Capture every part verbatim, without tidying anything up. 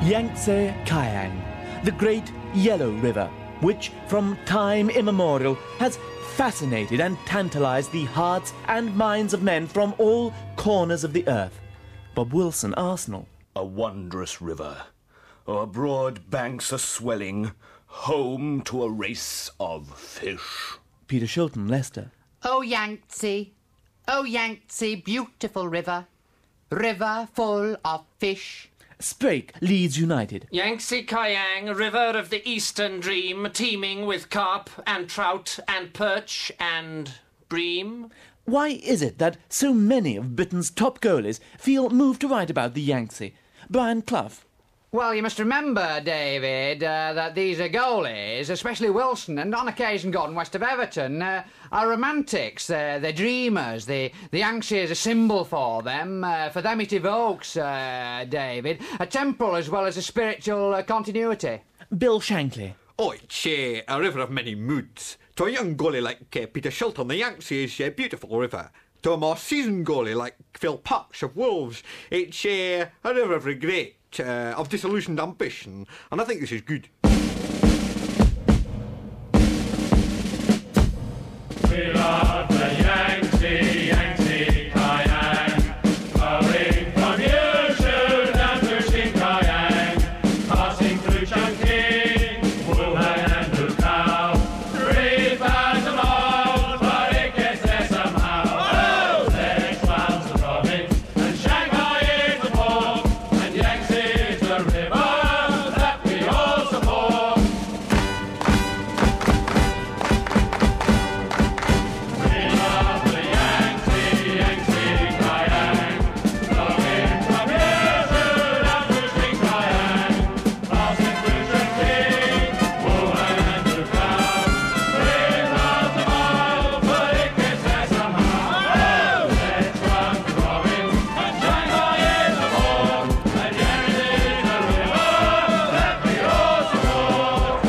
Yangtze Kiang, the great Yellow River, which from time immemorial has fascinated and tantalized the hearts and minds of men from all corners of the earth. Bob Wilson, Arsenal. A wondrous river, our broad banks are swelling, home to a race of fish. Peter Shilton, Leicester. Oh, Yangtze, oh, Yangtze, beautiful river, river full of fish. Sprake, Leeds United. Yangtze Kiang, river of the eastern dream, teeming with carp and trout and perch and bream. Why is it that so many of Britain's top goalies feel moved to write about the Yangtze? Brian Clough. Well, you must remember, David, uh, that these are goalies, especially Wilson, and on occasion Gordon West of Everton, uh, are romantics. They're, they're dreamers. The, the Yangtze is a symbol for them. Uh, for them it evokes, uh, David, a temporal as well as a spiritual uh, continuity. Bill Shankly. Oh, it's uh, a river of many moods. To a young goalie like uh, Peter Shilton, the Yangtze is a beautiful river. To a more seasoned goalie like Phil Parkes of Wolves, it's uh, a river of regret. Uh, of disillusioned ambition, and I think this is good. We love the Yangtze, Yangtze Kiang, flowing from Yushu down to Xinjiang, passing through Chongqing, Wuhan and Lukao, three thousand miles, but it gets there somehow. Oh! Sichuan's the province, and Shanghai is the port, and Yangtze is the river that we all support. We love the Yangtze, Yangtze Kiang, flowing from Yushu down to Xinjiang, passing through Chongqing, Wuhan and Lukao, three thousand miles, but it gets there somehow. Oh! Sichuan's the province, and Shanghai is the port, and Yangtze is the river that we all support.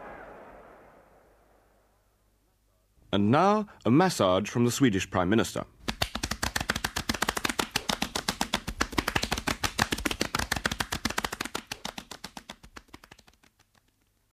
And now, a massage from the Swedish Prime Minister.